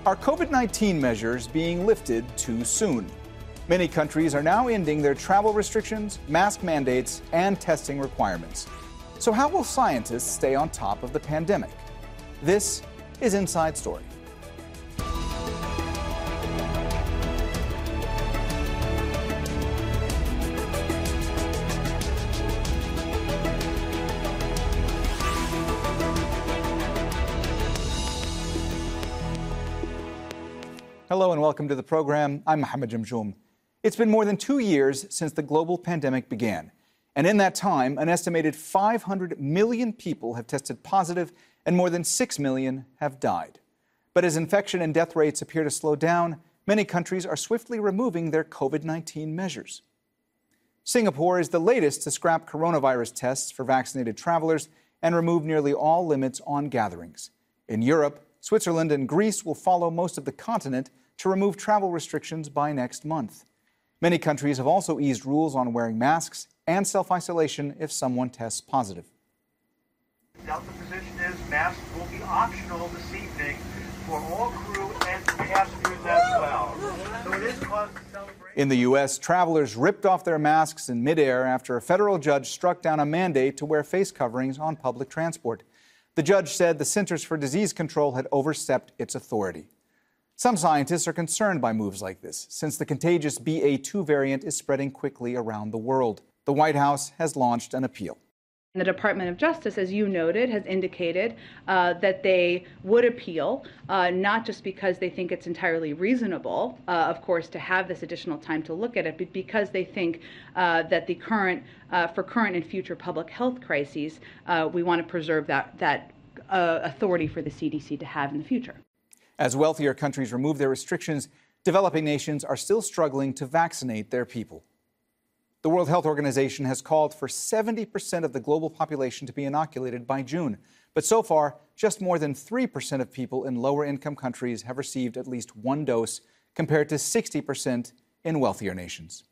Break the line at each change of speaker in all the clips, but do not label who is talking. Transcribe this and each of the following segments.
Are COVID-19 measures being lifted too soon? Many countries are now ending their travel restrictions, mask mandates, and testing requirements. So how will scientists stay on top of the pandemic? This is Inside Story. Hello and welcome to the program. I'm Mohammed Jamjoom. It's been more than 2 years since the global pandemic began. And in that time, an estimated 500 million people have tested positive and more than 6 million have died. But as infection and death rates appear to slow down, many countries are swiftly removing their COVID-19 measures. Singapore is the latest to scrap coronavirus tests for vaccinated travelers and remove nearly all limits on gatherings. In Europe, Switzerland and Greece will follow most of the continent to remove travel restrictions by next month. Many countries have also eased rules on wearing masks and self-isolation if someone tests positive.
Delta position is masks will be optional this evening for all crew and passengers as well. So it is cause to celebrate.
In the U.S., travelers ripped off their masks in midair after a federal judge struck down a mandate to wear face coverings on public transport. The judge said the Centers for Disease Control had overstepped its authority. Some scientists are concerned by moves like this, since the contagious BA2 variant is spreading quickly around the world. The White House has launched an appeal.
The Department of Justice, as you noted, has indicated that they would appeal, not just because they think it's entirely reasonable, of course, to have this additional time to look at it, but because they think that for current and future public health crises, we want to preserve that authority for the CDC to have in the future.
As wealthier countries remove their restrictions, developing nations are still struggling to vaccinate their people. The World Health Organization has called for 70% of the global population to be inoculated by June. But so far, just more than 3% of people in lower-income countries have received at least one dose, compared to 60% in wealthier nations.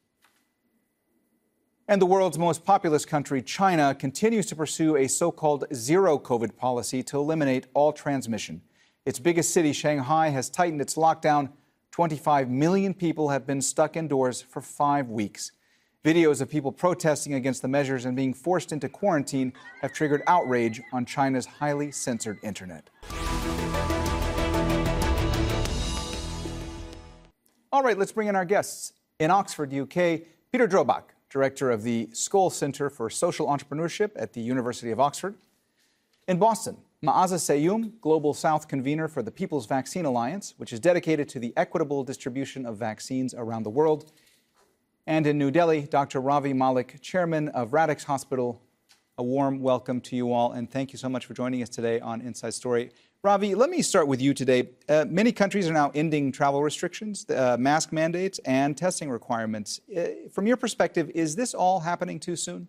And the world's most populous country, China, continues to pursue a so-called zero-COVID policy to eliminate all transmission. Its biggest city, Shanghai, has tightened its lockdown. 25 million people have been stuck indoors for 5 weeks. Videos of people protesting against the measures and being forced into quarantine have triggered outrage on China's highly censored internet. All right, let's bring in our guests. In Oxford, UK, Peter Drobak, director of the Skoll Center for Social Entrepreneurship at the University of Oxford. In Boston, Maaza Seyum, Global South convener for the People's Vaccine Alliance, which is dedicated to the equitable distribution of vaccines around the world. And in New Delhi, Dr. Ravi Malik, chairman of Radix Hospital. A warm welcome to you all, and thank you so much for joining us today on Inside Story. Ravi, let me start with you today. Many countries are now ending travel restrictions, mask mandates, and testing requirements. From your perspective, is this all happening too soon?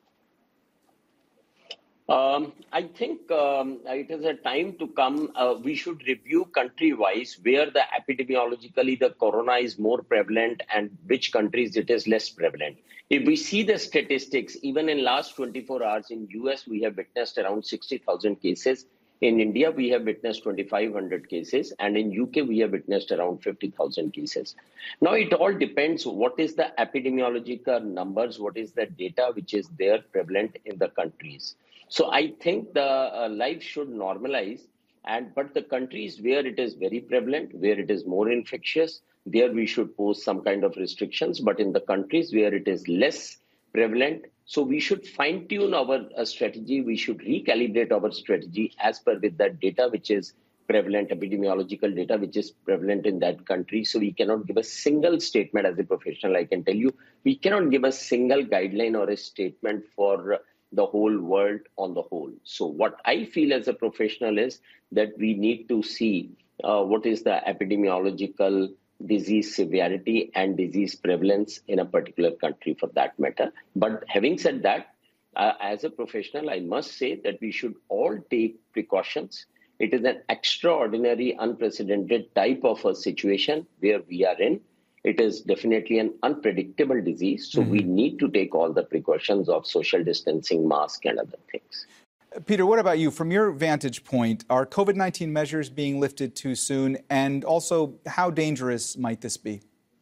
I think it is a time to come. We should review country-wise where the epidemiologically the corona is more prevalent and which countries it is less prevalent. If we see the statistics, even in last 24 hours in US, we have witnessed around 60,000 cases. In India, we have witnessed 2,500 cases. And in UK, we have witnessed around 50,000 cases. Now, it all depends what is the epidemiological numbers, what is the data which is there prevalent in the countries. So I think the life should normalize, but the countries where it is very prevalent, where it is more infectious, there we should pose some kind of restrictions. But in the countries where it is less prevalent, so we should fine tune our strategy. We should recalibrate our strategy as per with that data which is prevalent, epidemiological data which is prevalent in that country. So we cannot give a single statement as a professional. I can tell you, we cannot give a single guideline or a statement for the whole world on the whole. So what I feel as a professional is that we need to see what is the epidemiological disease severity and disease prevalence in a particular country for that matter. But having said that, as a professional, I must say that we should all take precautions. It is an extraordinary, unprecedented type of a situation where we are in. It is definitely an unpredictable disease. So we need to take all the precautions of social distancing, mask and other things.
Peter, what about you? From your vantage point, are COVID-19 measures being lifted too soon? And also, how dangerous might this be?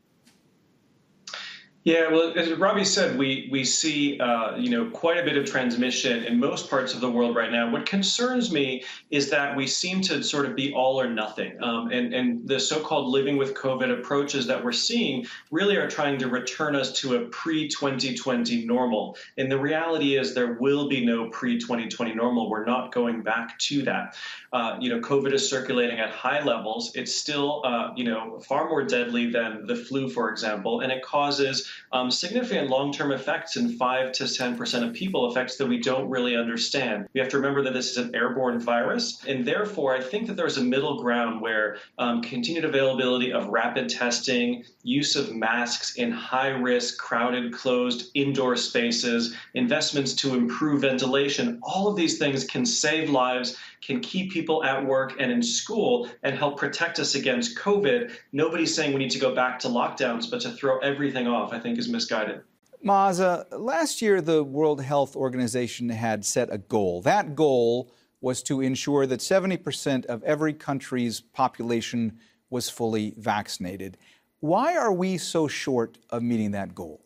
Yeah, well, as Robbie said, we see quite a bit of transmission in most parts of the world right now. What concerns me is that we seem to sort of be all or nothing, and the so-called living with COVID approaches that we're seeing really are trying to return us to a pre-2020 normal. And the reality is there will be no pre-2020 normal. We're not going back to that. COVID is circulating at high levels. It's still far more deadly than the flu, for example, and it causes significant long-term effects in 5 to 10% of people, effects that we don't really understand. We have to remember that this is an airborne virus, and therefore I think that there's a middle ground where continued availability of rapid testing, use of masks in high-risk, crowded, closed indoor spaces, investments to improve ventilation, all of these things can save lives, can keep people at work and in school and help protect us against COVID. Nobody's saying we need to go back to lockdowns, but to throw everything off, I think, is misguided.
Maaza, last year the World Health Organization had set a goal. That goal was to ensure that 70% of every country's population was fully vaccinated. Why are we so short of meeting that goal?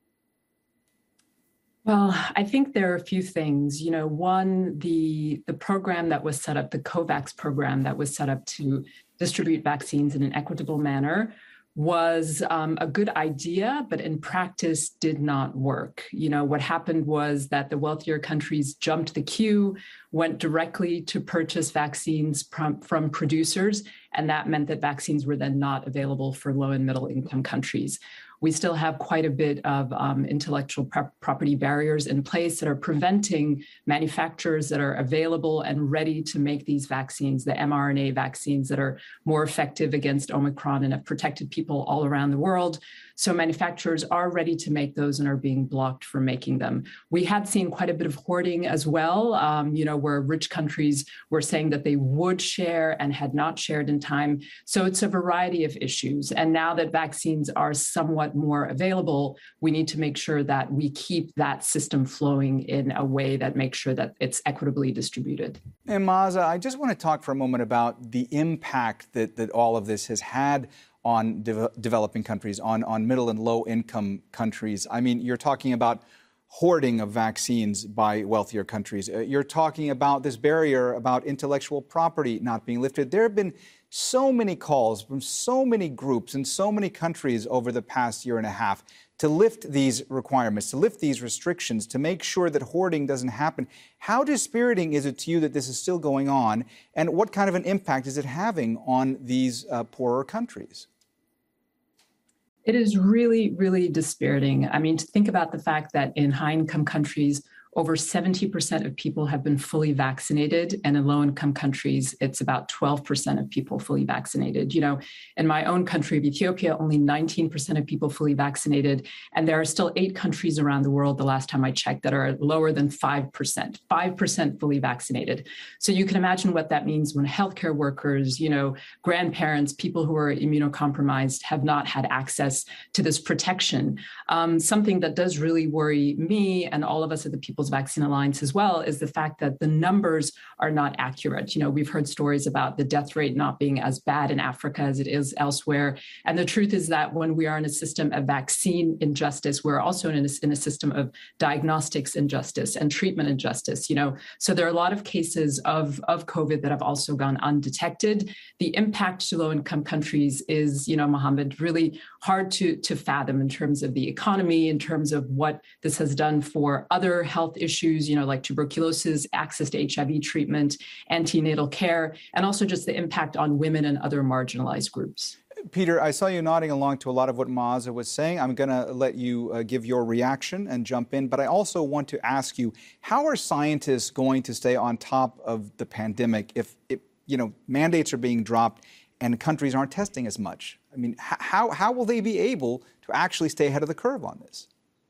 Well, I think there are a few things. One, the program that was set up, the COVAX program that was set up to distribute vaccines in an equitable manner, was a good idea, but in practice did not work. What happened was that the wealthier countries jumped the queue, went directly to purchase vaccines from producers, and that meant that vaccines were then not available for low and middle income countries. We still have quite a bit of intellectual property barriers in place that are preventing manufacturers that are available and ready to make these vaccines, the mRNA vaccines that are more effective against Omicron and have protected people all around the world. So manufacturers are ready to make those and are being blocked from making them. We had seen quite a bit of hoarding as well, where rich countries were saying that they would share and had not shared in time. So it's a variety of issues. And now that vaccines are somewhat more available, we need to make sure that we keep that system flowing in a way that makes sure that it's equitably distributed.
And Maaza, I just want to talk for a moment about the impact that all of this has had on developing countries, on middle and low income countries. I mean, you're talking about hoarding of vaccines by wealthier countries. You're talking about this barrier about intellectual property not being lifted. There have been so many calls from so many groups in so many countries over the past year and a half to lift these requirements, to lift these restrictions, to make sure that hoarding doesn't happen. How dispiriting is it to you that this is still going on, and what kind of an impact is it having on these poorer countries?
It is really, really dispiriting. I mean, to think about the fact that in high-income countries, over 70% of people have been fully vaccinated, and in low-income countries, it's about 12% of people fully vaccinated. In my own country of Ethiopia, only 19% of people fully vaccinated, and there are still 8 countries around the world, the last time I checked, that are lower than 5% fully vaccinated. So you can imagine what that means when healthcare workers, grandparents, people who are immunocompromised have not had access to this protection. Something that does really worry me and all of us at the People's Vaccine Alliance as well is the fact that the numbers are not accurate. We've heard stories about the death rate not being as bad in Africa as it is elsewhere. And the truth is that when we are in a system of vaccine injustice, we're also in a system of diagnostics injustice and treatment injustice. So there are a lot of cases of COVID that have also gone undetected. The impact to low-income countries is, Mohammed, really hard to fathom in terms of the economy, in terms of what this has done for other health issues, like tuberculosis, access to HIV treatment, antenatal care, and also just the impact on women and other marginalized groups.
Peter, I saw you nodding along to a lot of what Maaza was saying. I'm going to let you give your reaction and jump in, but I also want to ask you, how are scientists going to stay on top of the pandemic if mandates are being dropped and countries aren't testing as much? I mean, how will they be able to actually stay ahead of the curve on this?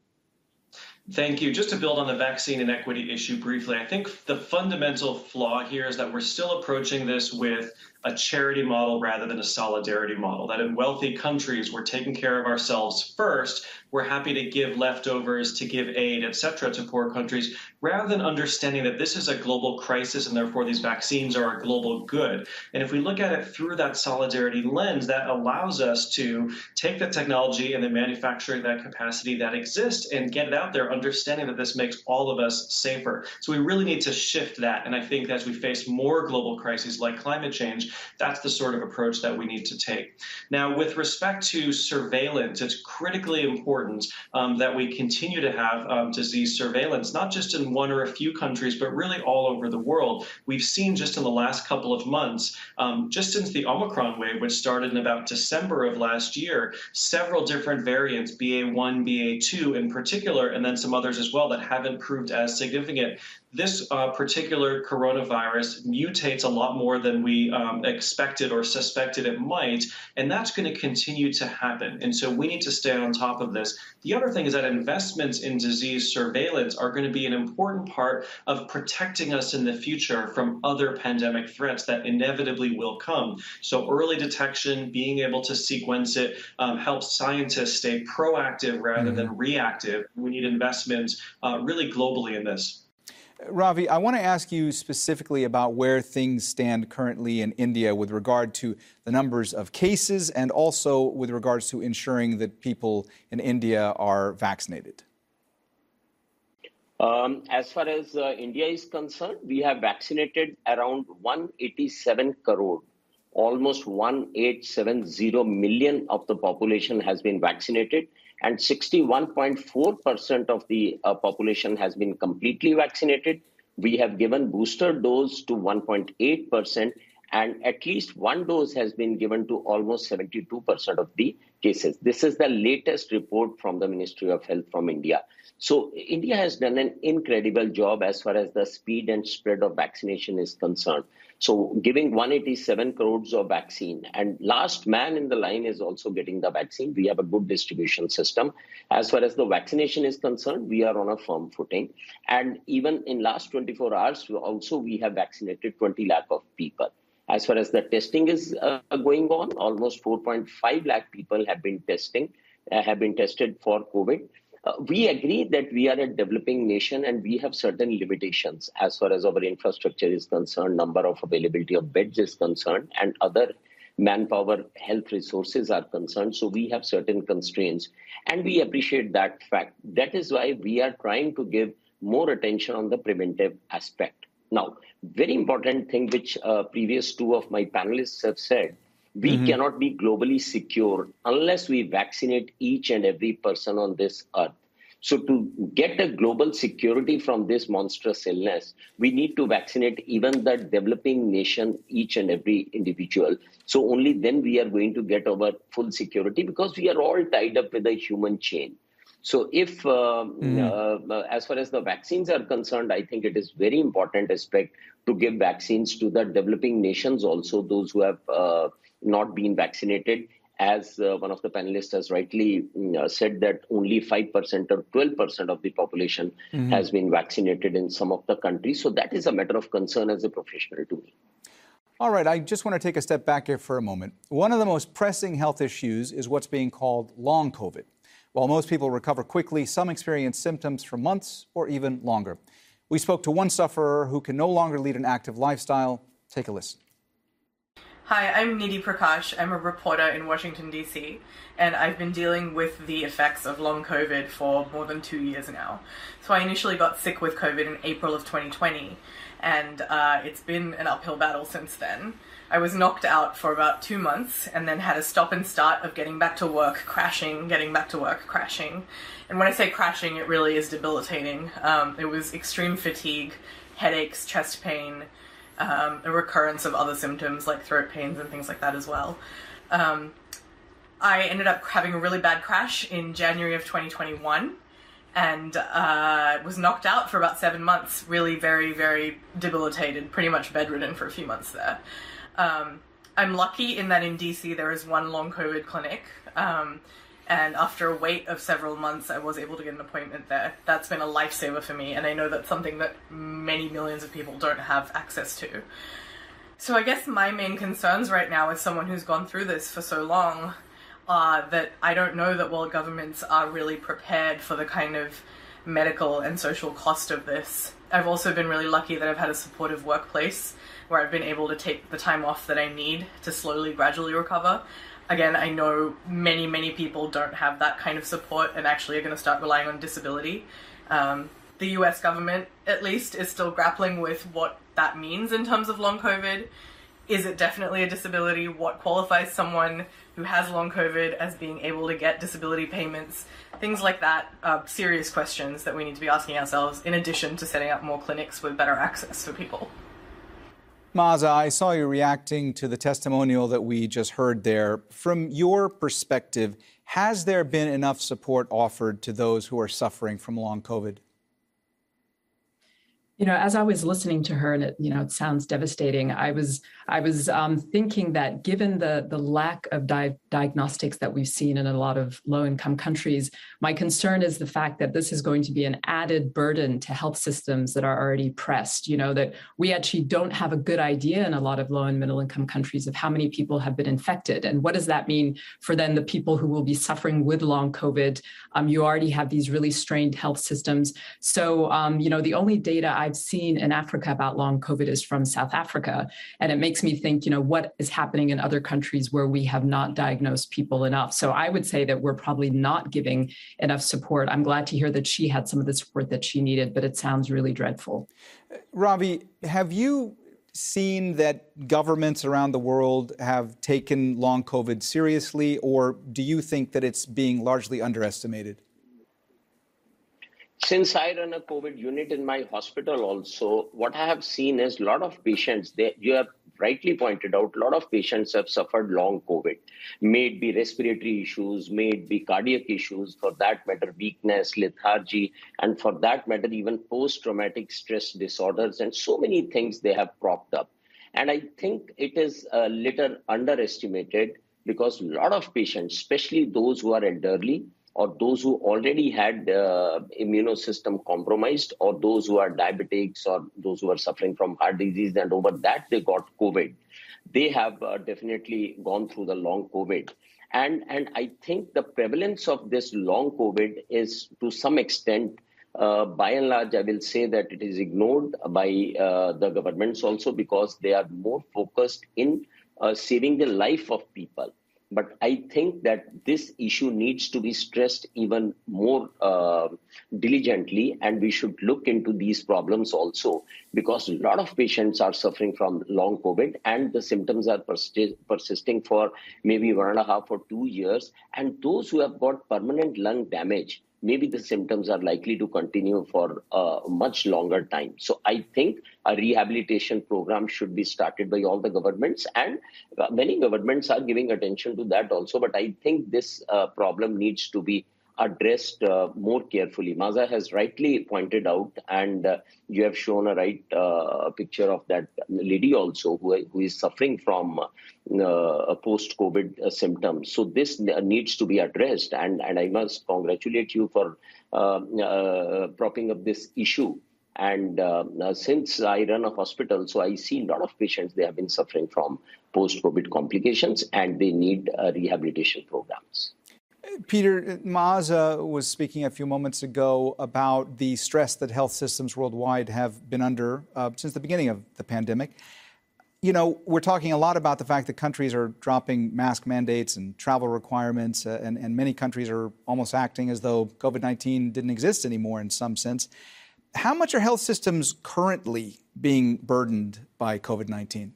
Thank you. Just to build on the vaccine inequity issue briefly, I think the fundamental flaw here is that we're still approaching this with a charity model rather than a solidarity model, that in wealthy countries, we're taking care of ourselves first. We're happy to give leftovers, to give aid, et cetera, to poor countries, rather than understanding that this is a global crisis and therefore these vaccines are a global good. And if we look at it through that solidarity lens, that allows us to take the technology and the manufacturing that capacity that exists and get it out there, understanding that this makes all of us safer. So we really need to shift that. And I think as we face more global crises like climate change, that's the sort of approach that we need to take. Now, with respect to surveillance, it's critically important that we continue to have disease surveillance, not just in one or a few countries, but really all over the world. We've seen just in the last couple of months, just since the Omicron wave, which started in about December of last year, several different variants, BA1, BA2 in particular, and then some others as well that haven't proved as significant. This particular coronavirus mutates a lot more than we expected or suspected it might, and that's going to continue to happen. And so we need to stay on top of this. The other thing is that investments in disease surveillance are going to be an important part of protecting us in the future from other pandemic threats that inevitably will come. So early detection, being able to sequence it, helps scientists stay proactive rather than reactive. We need investments really globally in this.
Ravi, I want to ask you specifically about where things stand currently in India with regard to the numbers of cases and also with regards to ensuring that people in India are vaccinated.
As far as India is concerned, we have vaccinated around 187 crore. Almost 1870 million of the population has been vaccinated, and 61.4% of the population has been completely vaccinated. We have given booster dose to 1.8%, and at least one dose has been given to almost 72% of the cases. This is the latest report from the Ministry of Health from India. So India has done an incredible job as far as the speed and spread of vaccination is concerned. So giving 187 crores of vaccine, and last man in the line is also getting the vaccine. We have a good distribution system. As far as the vaccination is concerned, we are on a firm footing. And even in last 24 hours, we have vaccinated 20 lakh of people. As far as the testing is going on, almost 4.5 lakh people have been tested for COVID. We agree that we are a developing nation and we have certain limitations as far as our infrastructure is concerned, number of availability of beds is concerned, and other manpower health resources are concerned. So we have certain constraints, and we appreciate that fact. That is why we are trying to give more attention on the preventive aspect. Now, very important thing which previous two of my panelists have said, we cannot be globally secure unless we vaccinate each and every person on this earth. So to get a global security from this monstrous illness, we need to vaccinate even the developing nation, each and every individual. So only then we are going to get our full security, because we are all tied up with a human chain. So if, as far as the vaccines are concerned, I think it is very important aspect to give vaccines to the developing nations also, those who have not been vaccinated. As one of the panelists has rightly said, that only 5% or 12% of the population has been vaccinated in some of the countries. So that is a matter of concern as a professional to me.
All right, I just want to take a step back here for a moment. One of the most pressing health issues is what's being called long COVID. While most people recover quickly, some experience symptoms for months or even longer. We spoke to one sufferer who can no longer lead an active lifestyle. Take a listen.
Hi, I'm Nidhi Prakash. I'm a reporter in Washington, D.C., and I've been dealing with the effects of long COVID for more than 2 years now. So I initially got sick with COVID in April of 2020, and it's been an uphill battle since then. I was knocked out for about 2 months and then had a stop and start of getting back to work, crashing, getting back to work, crashing. And when I say crashing, it really is debilitating. It was extreme fatigue, headaches, chest pain, a recurrence of other symptoms like throat pains and things like that as well. I ended up having a really bad crash in January of 2021 and was knocked out for about 7 months, really very, very debilitated, pretty much bedridden for a few months there. I'm lucky in that in DC there is one long COVID clinic, and after a wait of several months I was able to get an appointment there. That's been a lifesaver for me, and I know that's something that many millions of people don't have access to. So I guess my main concerns right now as someone who's gone through this for so long are that I don't know that world governments are really prepared for the kind of medical and social cost of this. I've also been really lucky that I've had a supportive workplace where I've been able to take the time off that I need to slowly, gradually recover. Again, I know many, many people don't have that kind of support and actually are going to start relying on disability. The US government, at least, is still grappling with what that means in terms of long COVID. Is it definitely a disability? What qualifies someone who has long COVID as being able to get disability payments? Things like that are serious questions that we need to be asking ourselves, in addition to setting up more clinics with better access for people.
Maza, I saw you reacting to the testimonial that we just heard there. From your perspective, has there been enough support offered to those who are suffering from long COVID?
You know, as I was listening to her, and it sounds devastating, I was thinking that given the lack of diagnostics that we've seen in a lot of low-income countries, my concern is the fact that this is going to be an added burden to health systems that are already pressed. You know, that we actually don't have a good idea in a lot of low and middle-income countries of how many people have been infected, and what does that mean for then the people who will be suffering with long COVID. You already have these really strained health systems. So, the only data I've seen in Africa about long COVID is from South Africa. And it makes me think, what is happening in other countries where we have not diagnosed people enough. So I would say that we're probably not giving enough support. I'm glad to hear that she had some of the support that she needed, but it sounds really dreadful.
Ravi, have you seen that governments around the world have taken long COVID seriously, or do you think that it's being largely underestimated?
Since I run a COVID unit in my hospital also, what I have seen is a lot of patients, you have rightly pointed out, a lot of patients have suffered long COVID. May it be respiratory issues, may it be cardiac issues, for that matter, weakness, lethargy, and for that matter, even post-traumatic stress disorders, and so many things they have propped up. And I think it is a little underestimated because a lot of patients, especially those who are elderly, or those who already had immune system compromised, or those who are diabetics, or those who are suffering from heart disease, and over that they got COVID. They have definitely gone through the long COVID. And I think the prevalence of this long COVID is to some extent, by and large, I will say that it is ignored by the governments also, because they are more focused in saving the life of people. But I think that this issue needs to be stressed even more diligently, and we should look into these problems also, because a lot of patients are suffering from long COVID and the symptoms are persisting for maybe 1.5 or 2 years. And those who have got permanent lung damage, maybe the symptoms are likely to continue for a much longer time. So I think a rehabilitation program should be started by all the governments, and many governments are giving attention to that also. But I think this problem needs to be addressed more carefully. Maza has rightly pointed out, and you have shown a right picture of that lady also who is suffering from post-COVID symptoms. So this needs to be addressed, and I must congratulate you for propping up this issue. And since I run a hospital, so I see a lot of patients, they have been suffering from post-COVID complications, and they need rehabilitation programs.
Peter, Maza was speaking a few moments ago about the stress that health systems worldwide have been under since the beginning of the pandemic. You know, we're talking a lot about the fact that countries are dropping mask mandates and travel requirements, and many countries are almost acting as though COVID-19 didn't exist anymore in some sense. How much are health systems currently being burdened by COVID-19?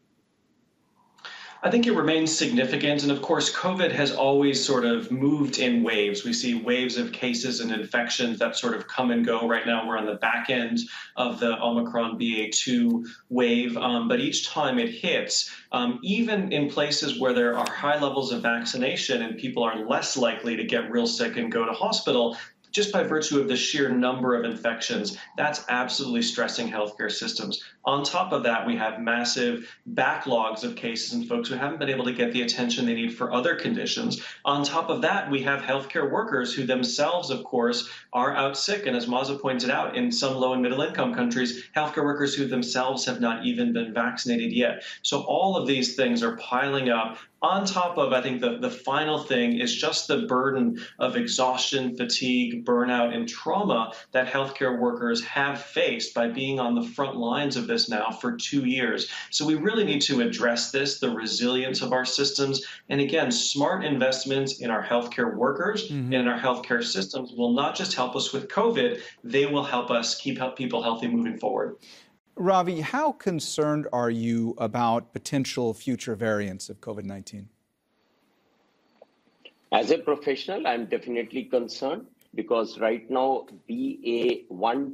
I think it remains significant. And of course, COVID has always sort of moved in waves. We see waves of cases and infections that sort of come and go. Right now, we're on the back end of the Omicron BA2 wave. But each time it hits, even in places where there are high levels of vaccination and people are less likely to get real sick and go to hospital, just by virtue of the sheer number of infections, that's absolutely stressing healthcare systems. On top of that, we have massive backlogs of cases and folks who haven't been able to get the attention they need for other conditions. On top of that, we have healthcare workers who themselves, of course, are out sick. And as Maza pointed out, in some low and middle income countries, healthcare workers who themselves have not even been vaccinated yet. So all of these things are piling up. On top of, I think the final thing is just the burden of exhaustion, fatigue, burnout, and trauma that healthcare workers have faced by being on the front lines of this now for 2 years. So we really need to address this, the resilience of our systems. And again, smart investments in our healthcare workers and in our healthcare systems will not just help us with COVID, they will help us keep people healthy moving forward.
Ravi, how concerned are you about potential future variants of COVID-19?
As a professional, I'm definitely concerned because right now BA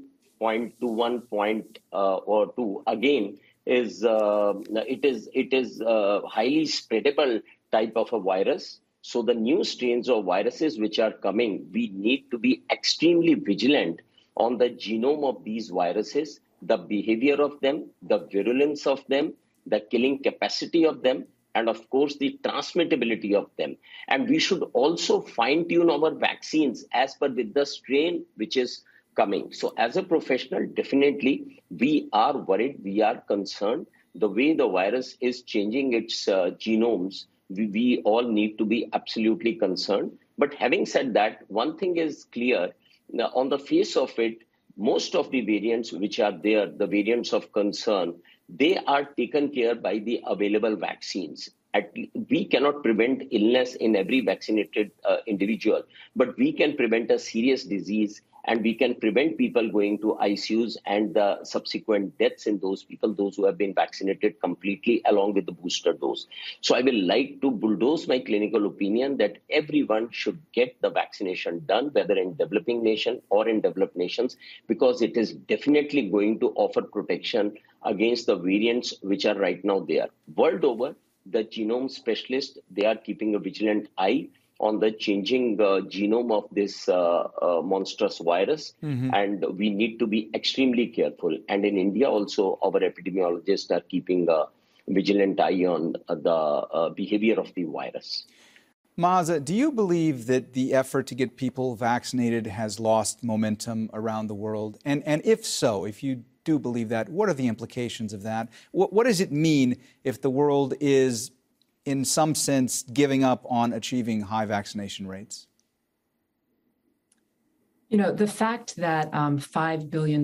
1.21.2 again is it is highly spreadable type of a virus. So the new strains of viruses which are coming, we need to be extremely vigilant on the genome of these viruses, the behavior of them, the virulence of them, the killing capacity of them, and of course, the transmittability of them. And we should also fine-tune our vaccines as per with the strain which is coming. So as a professional, definitely, we are worried, we are concerned. The way the virus is changing its genomes, we all need to be absolutely concerned. But having said that, one thing is clear, on the face of it, most of the variants which are there, the variants of concern, they are taken care by the available vaccines. We cannot prevent illness in every vaccinated individual, but we can prevent a serious disease and we can prevent people going to ICUs and the subsequent deaths in those people, those who have been vaccinated completely along with the booster dose. So I will like to bulldoze my clinical opinion that everyone should get the vaccination done, whether in developing nation or in developed nations, because it is definitely going to offer protection against the variants which are right now there. World over, the genome specialists, they are keeping a vigilant eye on the changing genome of this monstrous virus. And we need to be extremely careful. And in India also, our epidemiologists are keeping a vigilant eye on the behavior of the virus.
Maza, do you believe that the effort to get people vaccinated has lost momentum around the world? And if so, if you do believe that, what are the implications of that? What does it mean if the world is, in some sense, giving up on achieving high vaccination rates?
You know, the fact that $5 billion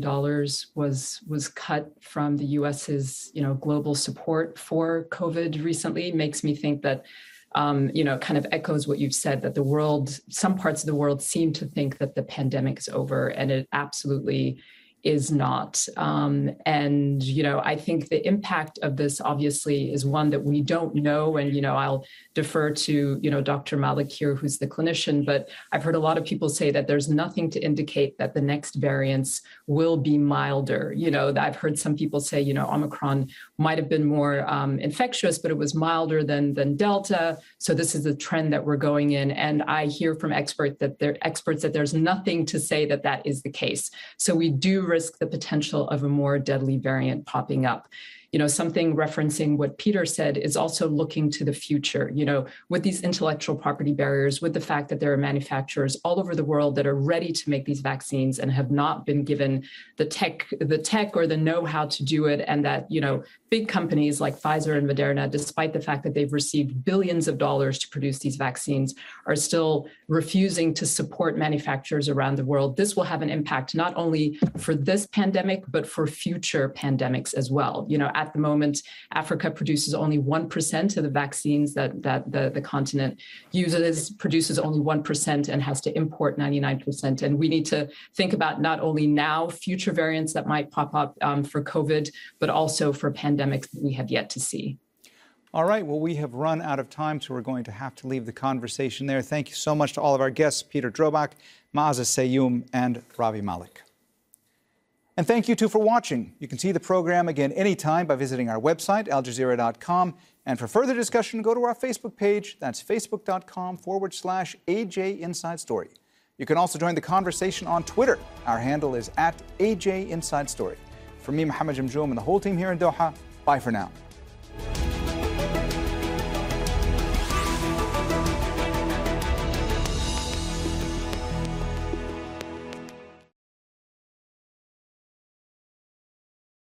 was cut from the U.S.'s, global support for COVID recently makes me think that, kind of echoes what you've said, that the world, some parts of the world seem to think that the pandemic is over, and it absolutely is not. And, I think the impact of this obviously is one that we don't know. And, I'll defer to, Dr. Malik here, who's the clinician, but I've heard a lot of people say that there's nothing to indicate that the next variants will be milder. I've heard some people say, Omicron might have been more infectious, but it was milder than Delta. So this is the trend that we're going in. And I hear from experts that there's nothing to say that that is the case. So we do risk the potential of a more deadly variant popping up. Something referencing what Peter said is also looking to the future, with these intellectual property barriers, with the fact that there are manufacturers all over the world that are ready to make these vaccines and have not been given the tech or the know-how to do it. And that, big companies like Pfizer and Moderna, despite the fact that they've received billions of dollars to produce these vaccines, are still refusing to support manufacturers around the world. This will have an impact not only for this pandemic, but for future pandemics as well. At the moment, Africa produces only 1% of the vaccines that the continent uses, produces only 1% and has to import 99%. And we need to think about not only now future variants that might pop up for COVID, but also for pandemics that we have yet to see.
All right. Well, we have run out of time, so we're going to have to leave the conversation there. Thank you so much to all of our guests, Peter Drobak, Maza Seyum, and Ravi Malik. And thank you, too, for watching. You can see the program again anytime by visiting our website, aljazeera.com. And for further discussion, go to our Facebook page. That's facebook.com/AJ Inside Story. You can also join the conversation on Twitter. Our handle is @AJ Inside Story. From me, Mohammed Jamjoom, and the whole team here in Doha, bye for now.